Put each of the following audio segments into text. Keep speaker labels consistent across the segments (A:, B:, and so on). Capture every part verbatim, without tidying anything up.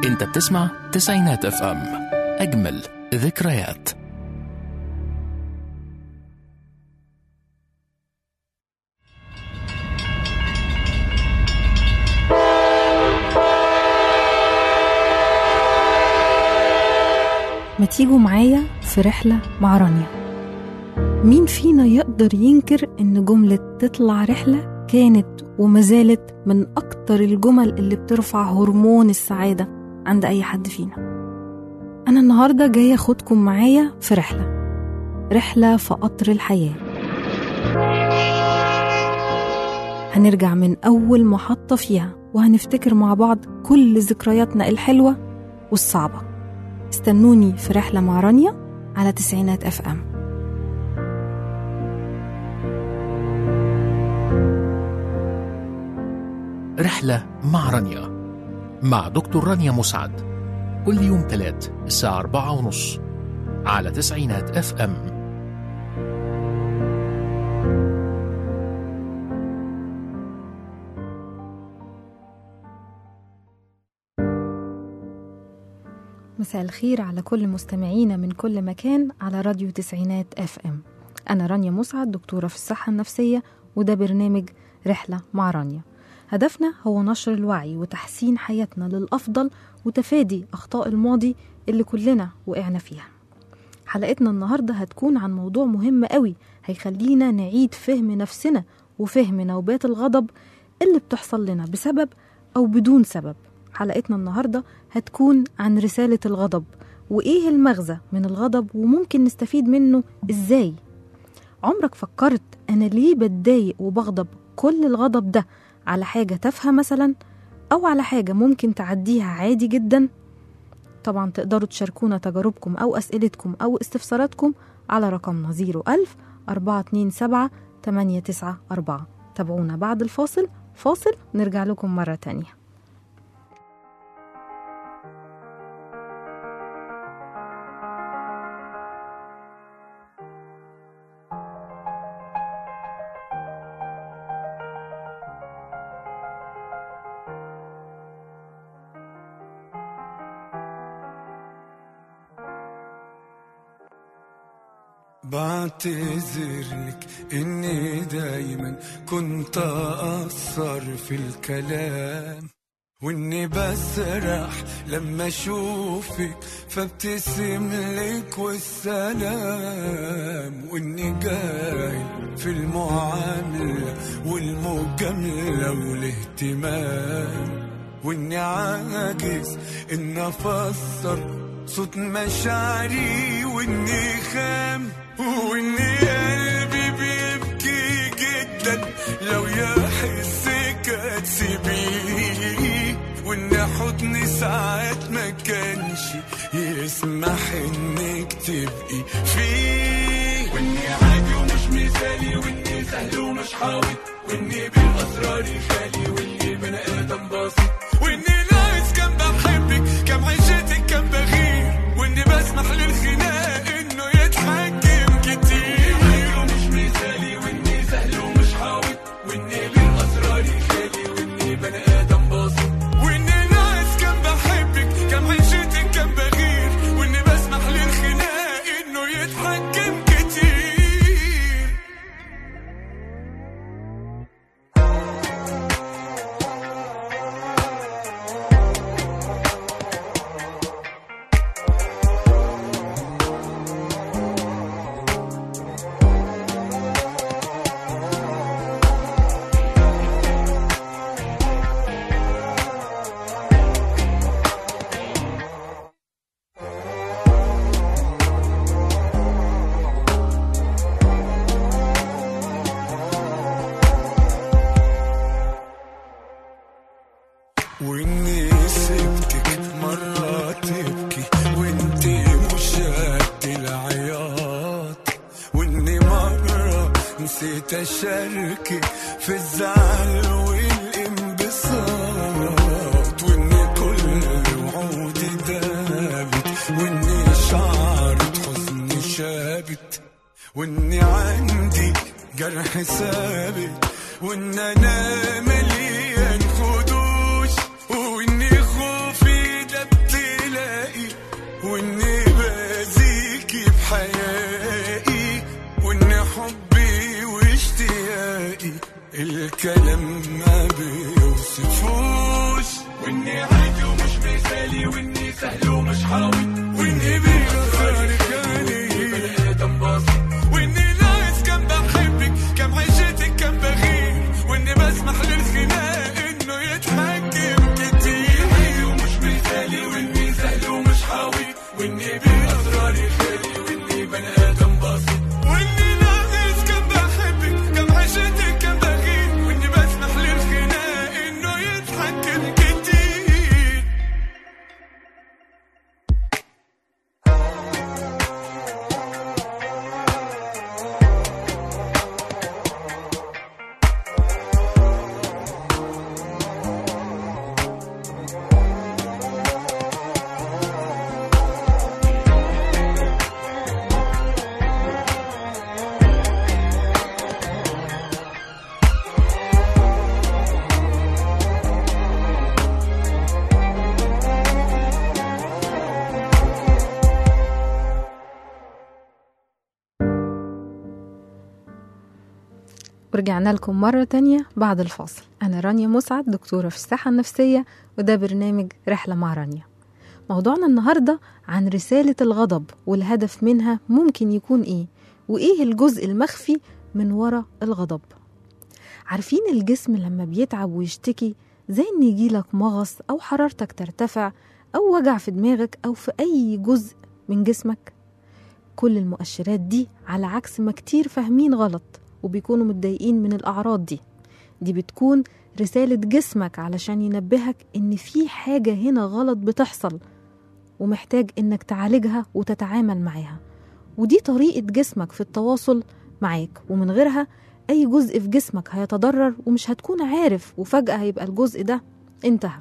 A: انت بتسمع تسعينات اف ام، اجمل ذكريات.
B: ما تيجوا معايا في رحلة مع رانيا. مين فينا يقدر ينكر إن جملة تطلع رحلة كانت ومازالت من أكتر الجمل اللي بترفع هرمون السعادة عند أي حد فينا. أنا النهاردة جاية أخدكم معايا في رحلة رحلة في قطر الحياة. هنرجع من أول محطة فيها وهنفتكر مع بعض كل ذكرياتنا الحلوة والصعبة. استنوني في رحلة مع رانيا على تسعينات اف ام.
A: رحلة مع رانيا مع دكتور رانيا مسعد، كل يوم ثلاث الساعة أربعة ونص على تسعينات اف ام.
B: مساء الخير على كل مستمعينا من كل مكان على راديو تسعينات اف ام. أنا رانيا مسعد، دكتورة في الصحة النفسية، وده برنامج رحلة مع رانيا. هدفنا هو نشر الوعي وتحسين حياتنا للأفضل وتفادي أخطاء الماضي اللي كلنا وقعنا فيها. حلقتنا النهاردة هتكون عن موضوع مهم قوي هيخلينا نعيد فهم نفسنا وفهم نوبات الغضب اللي بتحصل لنا بسبب أو بدون سبب. حلقتنا النهاردة هتكون عن رسالة الغضب وإيه المغزى من الغضب وممكن نستفيد منه إزاي. عمرك فكرت أنا ليه بتضايق وبغضب كل الغضب ده على حاجة تافهة مثلا، أو على حاجة ممكن تعديها عادي جدا؟ طبعا تقدروا تشاركونا تجاربكم أو أسئلتكم أو استفساراتكم على رقمنا زيرو ألف أربعة اتنين سبعة تمانية تسعة أربعة. تابعونا بعد الفاصل. فاصل نرجع لكم مرة تانية.
C: بعتذرلك إني دايما كنت أقصر في الكلام، وإني بسرح لما أشوفك فابتسملك والسلام، وإني جاي في المعاملة والمجاملة والاهتمام، وإني عاجز إن أفسر صوت مشاعري، وإني خام، وإني قلبي بيبكي جدا لو يحسك هتسيبيه، وإن حضني ساعات ما كانش يسمح إنك تبقي فيه، وإني عادي ومش مثالي، وإني سهل ومش حاوط، وإني بالأسرار خالي، وإني بني آدم بسيط، وإني ناقص كان بحبك كم عيشتك كم بغير، وإني بسمح للخناق إنه يتحكم كتير، وإني مش مثالي، وإني سهل ومش حاوط، وإني بالأسرار خالي، وإني بني آدم بسيط، وإني ناقص كان بحبك كم عيشتك كم بغير، وإني بسمح للخناق إنه يتحكم كتير. وإني سبتك مرة تبكي وإنتي مش قد العياط، وإني مرة نسيت أشاركك في الزعل والانبساط، وإني كل وعودي دابت، وإني شعرت حزني شابت، وإني عندي جرح ثابت، وإن أنا مليان خدوش، وإني خوفي دب الكلام ما بيوصفوش، واني عادي ومش مثالي، واني سهل ومش حاوي، واني بيغير كاني بني ادم بسيط، واني ناس كان بحبك كان عيشتك كان بغير، واني بسمح للخناق انه يتحكم كتير، عادي ومش مثالي، واني سهل ومش حاوي، واني بيغير خالي، واني بني ادم بسيط، واني ناس كان بحبك كان عيشتك كان بغير، واني بسمح للخناق انه يتحكم كتير.
B: ورجعنا لكم مرة تانية بعد الفاصل. أنا رانيا مسعد، دكتورة في الصحة النفسية، وده برنامج رحلة مع رانيا. موضوعنا النهاردة عن رسالة الغضب والهدف منها ممكن يكون إيه، وإيه الجزء المخفي من وراء الغضب. عارفين الجسم لما بيتعب ويشتكي زي إن يجيلك مغص أو حرارتك ترتفع أو وجع في دماغك أو في أي جزء من جسمك؟ كل المؤشرات دي على عكس ما كتير فاهمين غلط وبيكونوا متضايقين من الأعراض دي. دي بتكون رسالة جسمك علشان ينبهك إن في حاجة هنا غلط بتحصل ومحتاج إنك تعالجها وتتعامل معاها. ودي طريقة جسمك في التواصل معاك، ومن غيرها أي جزء في جسمك هيتضرر ومش هتكون عارف، وفجأة هيبقى الجزء ده انتهى.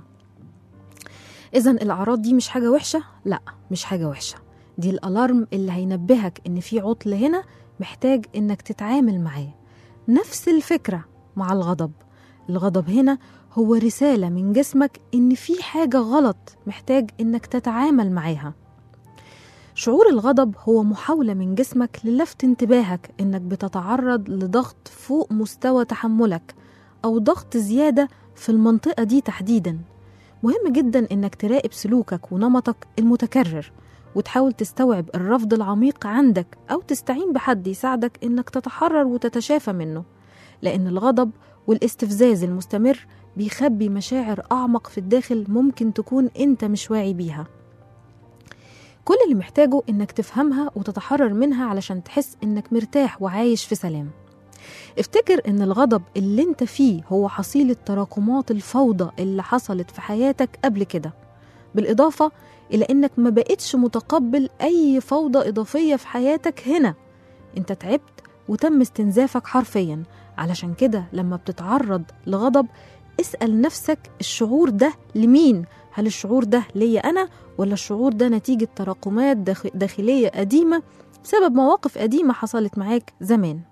B: إذن الأعراض دي مش حاجة وحشة؟ لا، مش حاجة وحشة. دي الألارم اللي هينبهك إن في عطل هنا محتاج إنك تتعامل معاه. نفس الفكرة مع الغضب. الغضب هنا هو رسالة من جسمك إن في حاجة غلط محتاج إنك تتعامل معاها. شعور الغضب هو محاولة من جسمك للفت انتباهك إنك بتتعرض لضغط فوق مستوى تحملك أو ضغط زيادة في المنطقة دي تحديدا. مهم جدا إنك تراقب سلوكك ونمطك المتكرر، وتحاول تستوعب الرفض العميق عندك أو تستعين بحد يساعدك إنك تتحرر وتتشافى منه، لأن الغضب والاستفزاز المستمر بيخبي مشاعر أعمق في الداخل ممكن تكون أنت مش واعي بيها. كل اللي محتاجه إنك تفهمها وتتحرر منها علشان تحس إنك مرتاح وعايش في سلام. افتكر إن الغضب اللي أنت فيه هو حصيلة تراكمات الفوضى اللي حصلت في حياتك قبل كده، بالإضافة إلى إنك ما بقتش متقبل أي فوضى إضافية في حياتك هنا. أنت تعبت وتم استنزافك حرفيا. علشان كده لما بتتعرض لغضب اسأل نفسك الشعور ده لمين؟ هل الشعور ده ليا أنا، ولا الشعور ده نتيجة تراكمات داخلية قديمة بسبب مواقف قديمة حصلت معاك زمان؟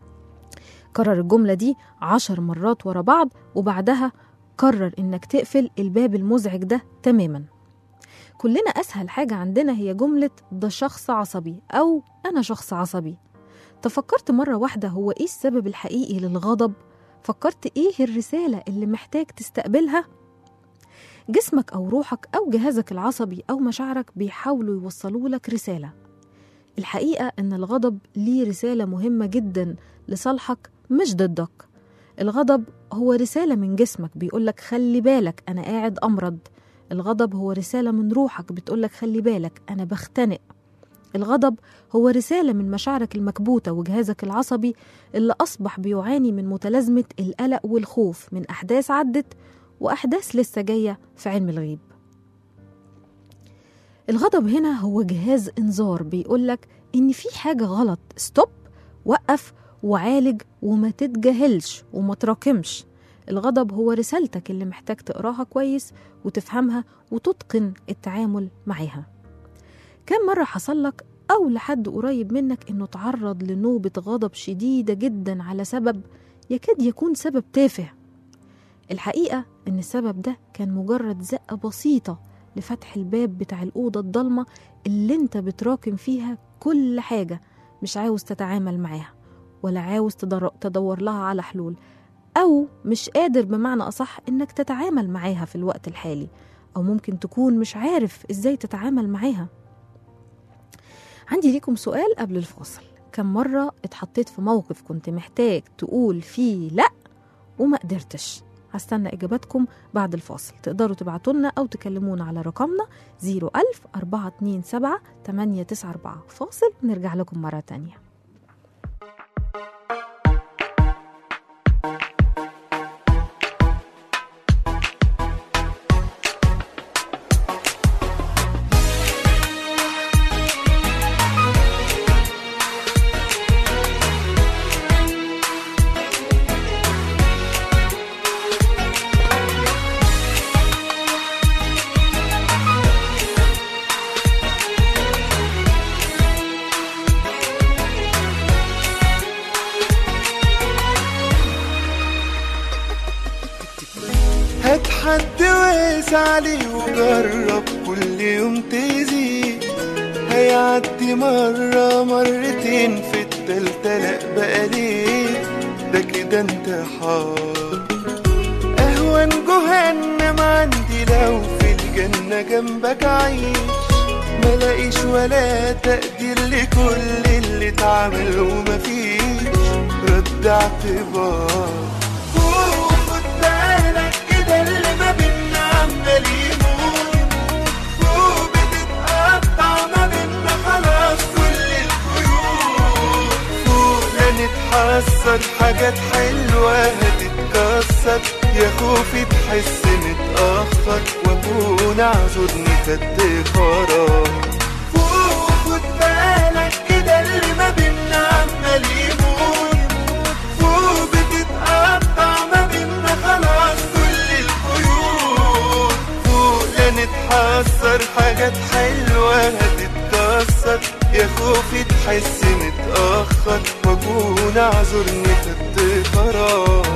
B: كرر الجملة دي عشر مرات ورا بعض، وبعدها قرر إنك تقفل الباب المزعج ده تماما. كلنا أسهل حاجة عندنا هي جملة ده شخص عصبي أو أنا شخص عصبي. تفكرت مرة واحدة هو إيه السبب الحقيقي للغضب؟ فكرت إيه الرسالة اللي محتاج تستقبلها؟ جسمك أو روحك أو جهازك العصبي أو مشاعرك بيحاولوا يوصلوا لك رسالة. الحقيقة أن الغضب ليه رسالة مهمة جدا لصالحك مش ضدك. الغضب هو رسالة من جسمك بيقولك خلي بالك أنا قاعد أمرض. الغضب هو رسالة من روحك بتقولك خلي بالك أنا بختنق. الغضب هو رسالة من مشاعرك المكبوتة وجهازك العصبي اللي أصبح بيعاني من متلازمة القلق والخوف من أحداث عدت وأحداث لسه جاية في علم الغيب. الغضب هنا هو جهاز إنذار بيقولك إن في حاجة غلط. ستوب، وقف وعالج وما تتجاهلش وما تراكمش. الغضب هو رسالتك اللي محتاج تقراها كويس وتفهمها وتتقن التعامل معها. كم مرة حصل لك أو لحد قريب منك إنه تعرض لنوبة غضب شديدة جدا على سبب يكاد يكون سبب تافه؟ الحقيقة إن السبب ده كان مجرد زقة بسيطة لفتح الباب بتاع الأوضة الضلمة اللي انت بتراكم فيها كل حاجة مش عاوز تتعامل معاها ولا عاوز تدور لها على حلول. أو مش قادر بمعنى أصح إنك تتعامل معاها في الوقت الحالي، أو ممكن تكون مش عارف إزاي تتعامل معاها. عندي ليكم سؤال قبل الفاصل: كم مرة اتحطيت في موقف كنت محتاج تقول فيه لأ وما قدرتش؟ هستنى إجاباتكم بعد الفاصل. تقدروا تبعتولنا أو تكلمونا على رقمنا زيرو ألف أربعة اتنين سبعة تمانية تسعة أربعة. فاصل ونرجع لكم مرة تانية.
C: هات حد وقس عليه وجرب كل يوم تزيد، هيعدي مرة مرتين في التالتة لأ بقى ليه، ده كده انتحار. أهون جهنم عندي لو في الجنة جنبك عيش، ملاقيش ولا تقدير لكل اللي اتعمل ومفيش رد اعتبار. اللي ما بينا عمال يموت وبتتقطع ما بينا خلاص كل الخيوط، فوق لا نتحسر حاجات حلوة هتتكسر، يا خوفي تحس متأخر واكون اعذرني خدت قرار. فوق خد بالك كده اللي ما بينا عمال يموت وبتتقطع ما بينا خلاص نتحسر حاجات حلوة هتتكسر، يا خوفي تحس متأخر واكون اعذرني خدت قرار.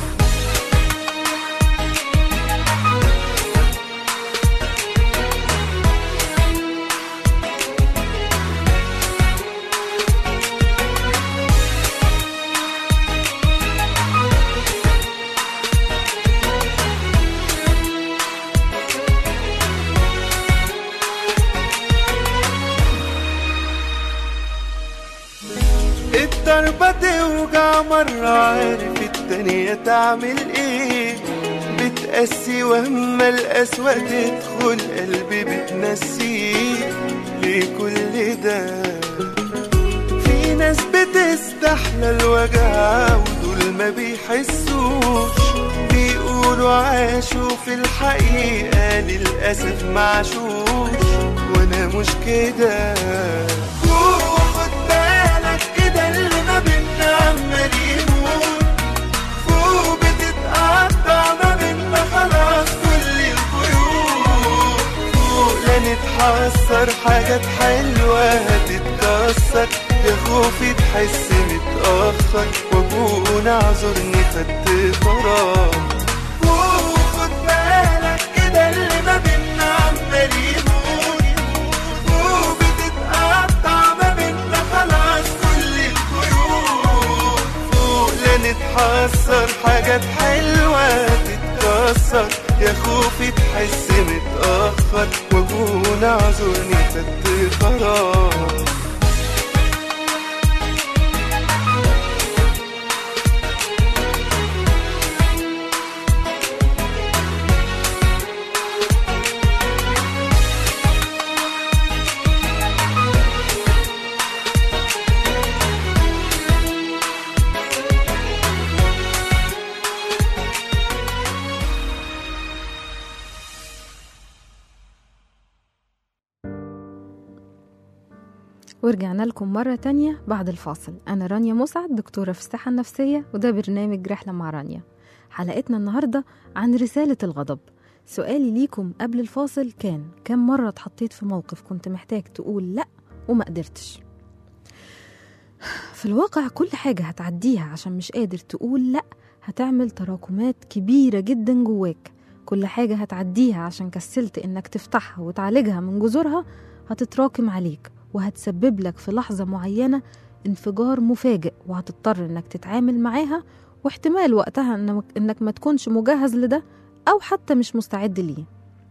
C: الضربة توجع مرة عارف التانية تعمل ايه، بتقسي واما القسوة تدخل قلبي بتنسيه. ليه كل ده؟ في ناس بتستحلى الوجع ودول ما بيحسوش، بيقولوا عاشوا في الحقيقة للأسف معشوش، وانا مش كده. اللي ما بينا عمال يموت فوق بتتقطع ما بينا خلاص كل الخيوط، فوق لا نتحسر حاجات حلوة هتتكسر، يا خوفي تحس متأخر واكون اعذرني خدت قرار. فوق خد بالك كده اللي ما بينا عمال يموت فوق بتتقطع ما بينا خلاص نتحسر حاجات حلوة تتكسر، يا خوفي تحس متأخر واكون اعذرني خدت قرار.
B: ورجعنا لكم مرة تانية بعد الفاصل. أنا رانيا مسعد، دكتورة في الصحة النفسية، وده برنامج رحلة مع رانيا. حلقتنا النهاردة عن رسالة الغضب. سؤالي ليكم قبل الفاصل كان: كم مرة اتحطيت في موقف كنت محتاج تقول لأ وما قدرتش؟ في الواقع كل حاجة هتعديها عشان مش قادر تقول لأ هتعمل تراكمات كبيرة جدا جواك. كل حاجة هتعديها عشان كسلت إنك تفتحها وتعالجها من جذورها هتتراكم عليك، وهتسبب لك في لحظة معينة انفجار مفاجئ، وهتضطر إنك تتعامل معاها واحتمال وقتها إنك ما تكونش مجهز لده أو حتى مش مستعد ليه.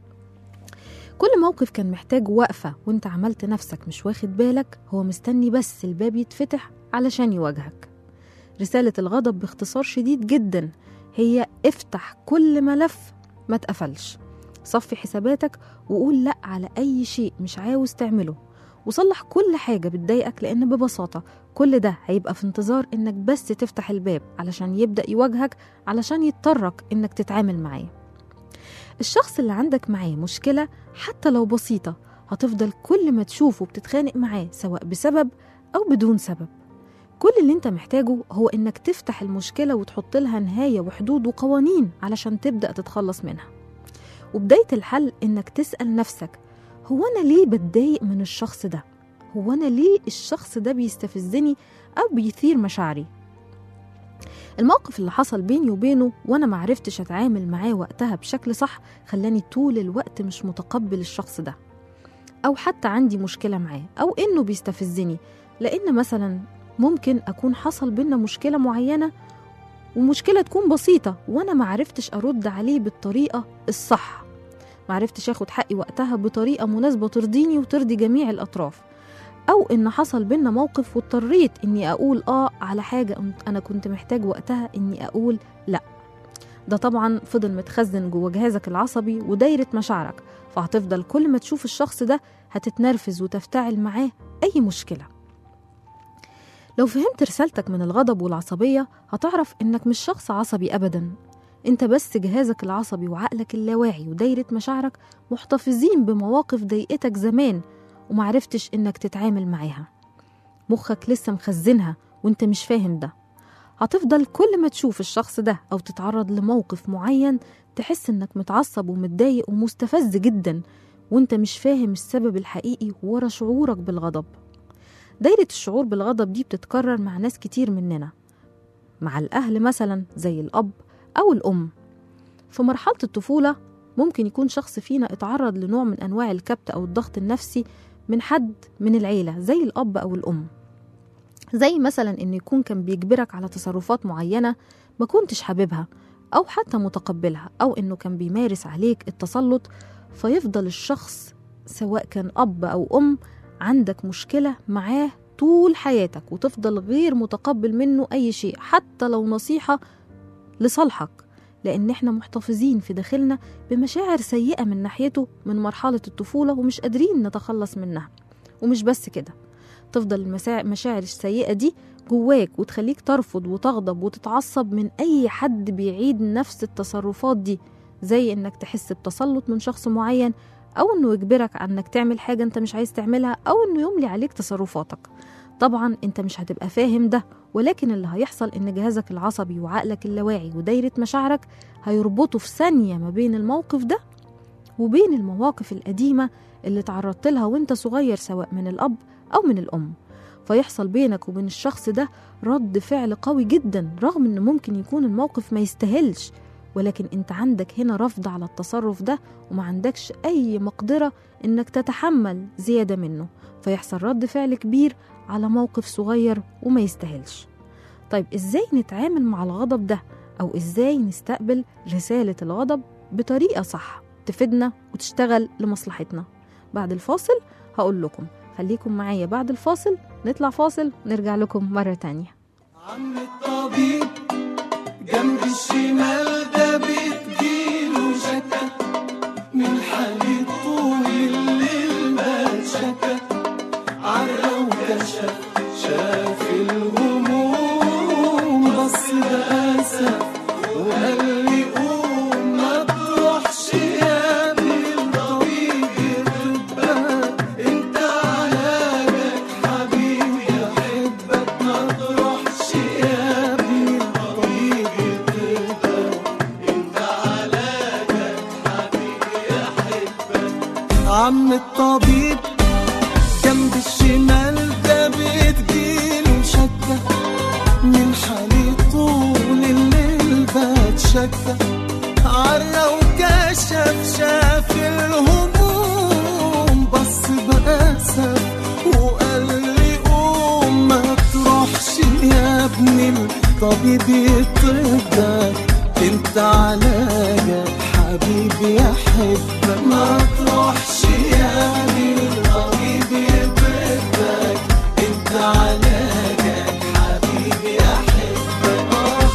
B: كل موقف كان محتاج وقفة وانت عملت نفسك مش واخد بالك، هو مستني بس الباب يتفتح علشان يواجهك. رسالة الغضب باختصار شديد جدا هي افتح كل ملف ما تقفلش، صفي حساباتك وقول لأ على أي شيء مش عاوز تعمله، وصلح كل حاجة بتضايقك، لأن ببساطة كل ده هيبقى في انتظار إنك بس تفتح الباب علشان يبدأ يواجهك، علشان يضطرك إنك تتعامل معاه. الشخص اللي عندك معاه مشكلة حتى لو بسيطة هتفضل كل ما تشوفه بتتخانق معاه سواء بسبب أو بدون سبب. كل اللي انت محتاجه هو إنك تفتح المشكلة وتحط لها نهاية وحدود وقوانين علشان تبدأ تتخلص منها. وبداية الحل إنك تسأل نفسك، هو أنا ليه بتضايق من الشخص ده؟ هو أنا ليه الشخص ده بيستفزني أو بيثير مشاعري؟ الموقف اللي حصل بيني وبينه وأنا معرفتش أتعامل معاه وقتها بشكل صح خلاني طول الوقت مش متقبل الشخص ده، أو حتى عندي مشكلة معاه، أو إنه بيستفزني لأن مثلا ممكن أكون حصل بينا مشكلة معينة ومشكلة تكون بسيطة وأنا معرفتش أرد عليه بالطريقة الصح، معرفتش أخد حقي وقتها بطريقة مناسبة ترضيني وترضي جميع الأطراف، أو إن حصل بينا موقف واضطريت إني أقول آه على حاجة أنا كنت محتاج وقتها إني أقول لأ. ده طبعا فضل متخزن جوه جهازك العصبي ودايرة مشاعرك، فهتفضل كل ما تشوف الشخص ده هتتنرفز وتفتعل معاه أي مشكلة. لو فهمت رسالتك من الغضب والعصبية هتعرف إنك مش شخص عصبي أبدا، انت بس جهازك العصبي وعقلك اللاواعي ودايرة مشاعرك محتفظين بمواقف ضايقتك زمان ومعرفتش إنك تتعامل معاها، مخك لسه مخزنها وانت مش فاهم ده. هتفضل كل ما تشوف الشخص ده أو تتعرض لموقف معين تحس إنك متعصب ومتضايق ومستفز جدا وانت مش فاهم السبب الحقيقي ورا شعورك بالغضب. دايرة الشعور بالغضب دي بتتكرر مع ناس كتير مننا، مع الأهل مثلا زي الأب أو الأم. في مرحلة الطفولة ممكن يكون شخص فينا اتعرض لنوع من أنواع الكبت أو الضغط النفسي من حد من العيلة زي الأب أو الأم، زي مثلا إنه يكون كان بيجبرك على تصرفات معينة ما كنتش حاببها أو حتى متقبلها، أو إنه كان بيمارس عليك التسلط، فيفضل الشخص سواء كان أب أو أم عندك مشكلة معاه طول حياتك وتفضل غير متقبل منه أي شيء حتى لو نصيحة لصالحك، لأن احنا محتفظين في داخلنا بمشاعر سيئة من ناحيته من مرحلة الطفولة ومش قادرين نتخلص منها. ومش بس كده، تفضل المشاعر السيئة دي جواك وتخليك ترفض وتغضب وتتعصب من أي حد بيعيد نفس التصرفات دي، زي إنك تحس بتسلط من شخص معين، أو إنه يجبرك على إنك تعمل حاجة أنت مش عايز تعملها، أو إنه يملي عليك تصرفاتك. طبعا أنت مش هتبقى فاهم ده، ولكن اللي هيحصل إن جهازك العصبي وعقلك اللاواعي ودايرة مشاعرك هيربطوا في ثانية ما بين الموقف ده وبين المواقف القديمة اللي تعرضت لها وانت صغير سواء من الأب أو من الأم، فيحصل بينك وبين الشخص ده رد فعل قوي جدا رغم إنه ممكن يكون الموقف ما يستاهلش، ولكن انت عندك هنا رفض على التصرف ده وما عندكش أي مقدرة إنك تتحمل زيادة منه، فيحصل رد فعل كبير على موقف صغير وما يستاهلش. طيب إزاي نتعامل مع الغضب ده، أو إزاي نستقبل رسالة الغضب بطريقة صح تفيدنا وتشتغل لمصلحتنا؟ بعد الفاصل هقول لكم، خليكم معايا بعد الفاصل، نطلع فاصل ونرجع لكم مرة تانية.
C: عم الطبيب جنب الشمال ده بتجيله شكا من حالي طول الليل ما شكا، عرق وكشف شاف الهموم بص بأسف وقال لي قوم ما تروحش يا ابني الطبيب يطبك، انت علاجك حبيبي يحبك، ما تروحش يا ابني الطبيب يطبك، انت علاجك حبيبي يحبك. عم الطبيب جنب الشمال ده بتجيله شكة من حالي طول الليل بتشكى، عرق وكشف شاف الهموم بص بأسف وقال لي قوم ما تروحش يا ابني
D: طبيب يطبك انت علاجك حبيبي يا حبك ما تروحش يعني الطبيب يطبك انت علاجك حبيبي يا حبك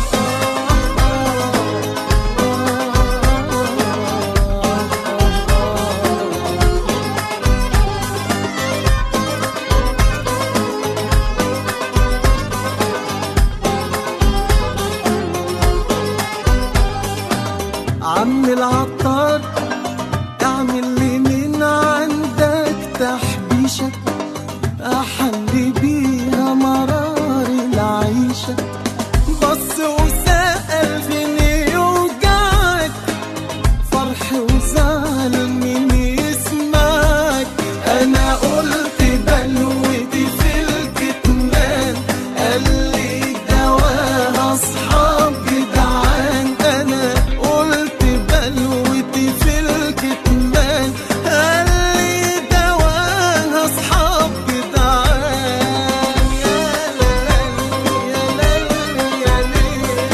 D: عم العطار اعمل لي من عندك تحبيشة احلي بيها مرار العيشة بص وسأل فيني يوجعك فرح وزعل مين يسمعك انا قلت بلوتي في الكتمان قال لي دواها اصحاب جدعان انا قلت بلوتي في الكتمان قال لي دواها اصحاب جدعان يا ليل يا ليل يا ليل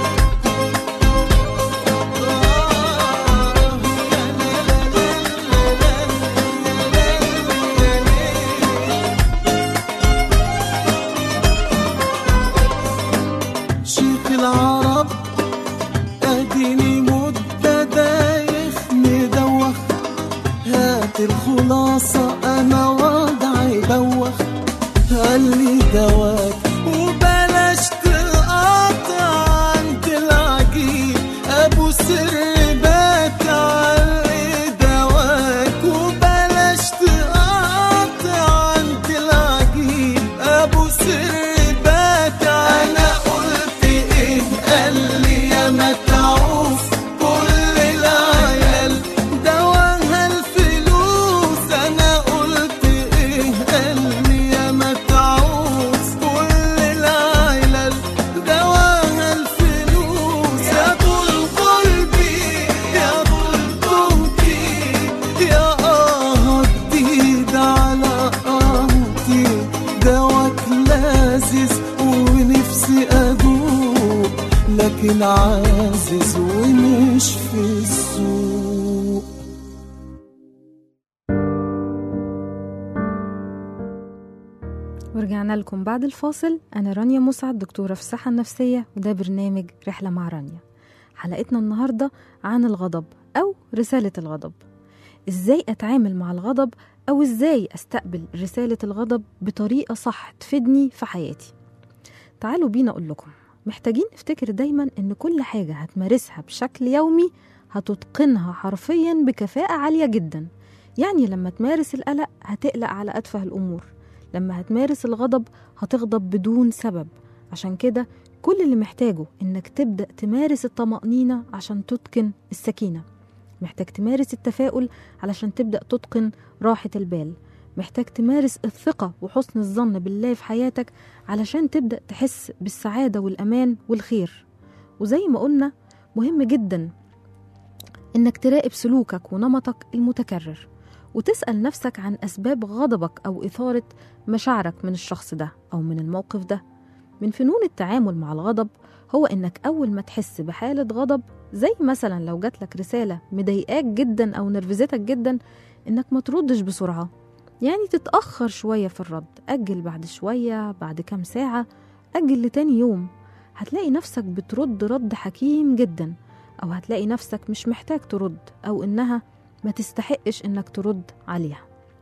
D: شيخ العرب اديني مدة دايخ مدوخ هات الخلاصة انا وضعي بوخ قال لي دواك وبلاش تقاطع عند العجيب ابو سر بات قال لي دواك وبلاش تقاطع عند العجيب ابو سر بات انا قلت ايه قال لي يا متعوف كل العيال دواها الفلوس انا قلت ايه قال لي يا متعوف كل العيال دواها الفلوس يا طول قلبي يا طول قوتي يا اه جديد على قهوتي دواك لازز ونفسي ادوق لكن عازز ومش في السوق
B: ورجعنا لكم بعد الفاصل. أنا رانيا مسعد دكتورة في الصحة النفسية وده برنامج رحلة مع رانيا. حلقتنا النهاردة عن الغضب أو رسالة الغضب. إزاي أتعامل مع الغضب أو إزاي أستقبل رسالة الغضب بطريقة صح تفيدني في حياتي. تعالوا بينا أقول لكم، محتاجين نفتكر دايما إن كل حاجة هتمارسها بشكل يومي هتتقنها حرفيا بكفاءة عالية جدا. يعني لما تمارس القلق هتقلق على أتفه الأمور، لما هتمارس الغضب هتغضب بدون سبب. عشان كده كل اللي محتاجه إنك تبدأ تمارس الطمأنينة عشان تتقن السكينة، محتاج تمارس التفاؤل علشان تبدأ تتقن راحة البال، محتاج تمارس الثقة وحسن الظن بالله في حياتك علشان تبدأ تحس بالسعادة والأمان والخير. وزي ما قلنا مهم جدا إنك تراقب سلوكك ونمطك المتكرر وتسأل نفسك عن أسباب غضبك أو إثارة مشاعرك من الشخص ده أو من الموقف ده. من فنون التعامل مع الغضب هو إنك أول ما تحس بحالة غضب، زي مثلا لو جاتلك رسالة مضايقاك جدا أو نرفزتك جدا، إنك ما تردش بسرعة، يعني تتأخر شوية في الرد، أجل بعد شوية، بعد كام ساعة، أجل لتاني يوم. هتلاقي نفسك بترد رد حكيم جدا، أو هتلاقي نفسك مش محتاج ترد أو إنها ما تستحقش إنك ترد عليها.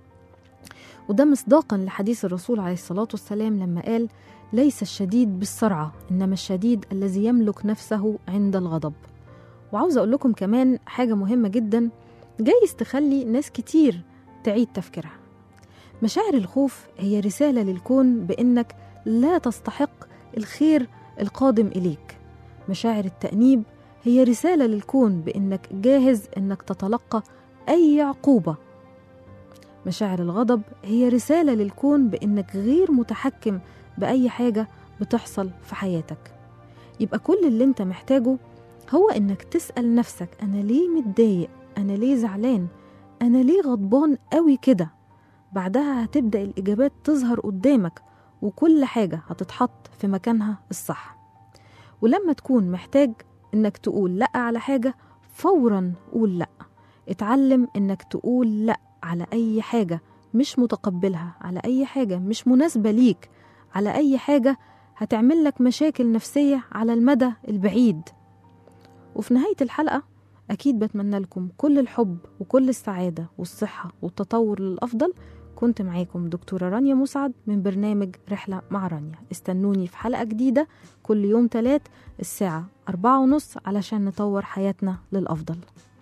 B: وده مصداقا لحديث الرسول عليه الصلاة والسلام لما قال: ليس الشديد بالسرعة إنما الشديد الذي يملك نفسه عند الغضب. وعاوز أقول لكم كمان حاجة مهمة جدا جايز تخلي ناس كتير تعيد تفكيرها. مشاعر الخوف هي رسالة للكون بإنك لا تستحق الخير القادم إليك. مشاعر التأنيب هي رسالة للكون بإنك جاهز إنك تتلقى أي عقوبة. مشاعر الغضب هي رسالة للكون بإنك غير متحكم بأي حاجة بتحصل في حياتك. يبقى كل اللي انت محتاجه هو إنك تسأل نفسك: أنا ليه متضايق؟ أنا ليه زعلان؟ أنا ليه غضبان قوي كده؟ بعدها هتبدأ الإجابات تظهر قدامك وكل حاجة هتتحط في مكانها الصح. ولما تكون محتاج إنك تقول لأ على حاجة فوراً قول لأ. اتعلم إنك تقول لأ على أي حاجة مش متقبلها، على أي حاجة مش مناسبة ليك، على أي حاجة هتعمل لك مشاكل نفسية على المدى البعيد. وفي نهاية الحلقة أكيد بتمنى لكم كل الحب وكل السعادة والصحة والتطور للأفضل. كنت معاكم دكتورة رانيا مسعد من برنامج رحلة مع رانيا. استنوني في حلقة جديدة كل يوم تلات الساعة أربعة ونص علشان نطور حياتنا للأفضل.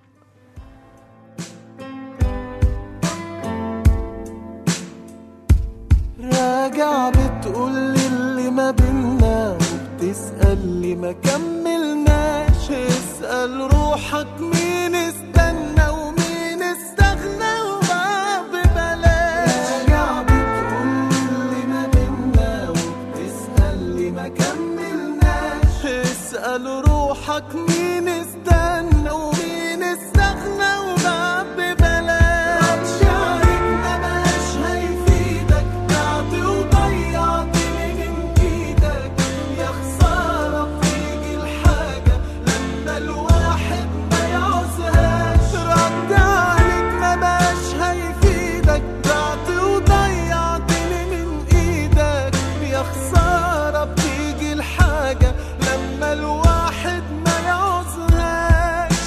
D: راجع بتقولي اللي ما بينا وبتسأل لي ما كملناش. اسأل روحك مين استنى ومين استغنى وما ببلاش. راجع بتقولي اللي ما بينا وبتسأل لي ما كملناش. اسأل روحك مين استنى ومين استغنى وما ببلاش. شعرك مبقاش هيفيدك بعد وضيعتني من ايدك. يا خسارة بتيجي الحاجة لما الواحد ما يعوزهاش. رد عليك مبقاش هيفيدك بعد وضيعتني من ايدك. يا خسارة بتيجي الحاجة لما الواحد ما يعوزهاش.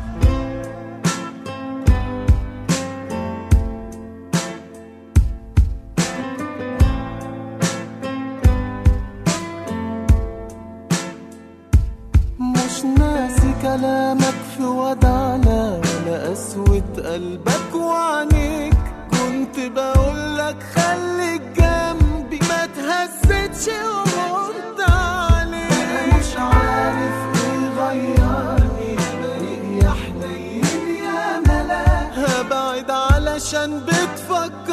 D: مش ناسي كلامك في ودعنا ولا قسوة قلبك وعنيك. كنت بقولك خليك جنبي ما تهزتش ومرت عليك. أنا مش عارف ايه غيرني بريء يا حنين يا ملاك. هبعد علشان بتفكر